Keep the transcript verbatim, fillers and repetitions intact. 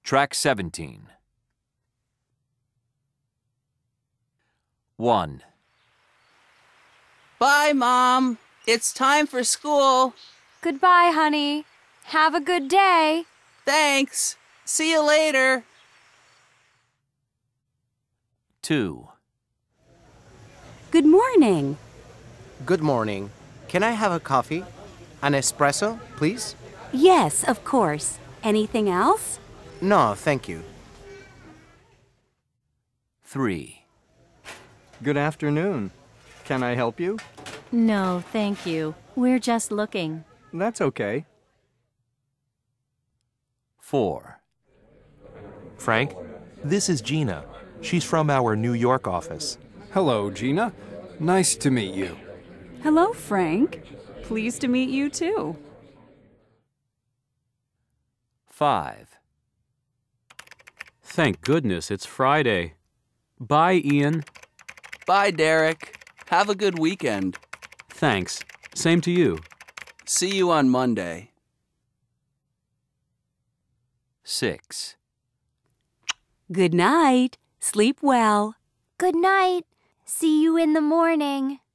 Track seventeen. one. Bye, Mom. It's time for school. Goodbye, honey. Have a good day. Thanks. See you later. two. Good morning. Good morning. Can I have a coffee? An espresso, please? Yes, of course. Anything else? No, thank you. three. Good afternoon. Can I help you? No, thank you. We're just looking. That's okay. four. Frank, this is Gina. She's from our New York office. Hello, Gina. Nice to meet you. Hello, Frank. Pleased to meet you, too. five. Thank goodness it's Friday. Bye, Ian. Bye, Derek. Have a good weekend. Thanks. Same to you. See you on Monday. six. Good night. Sleep well. Good night. See you in the morning.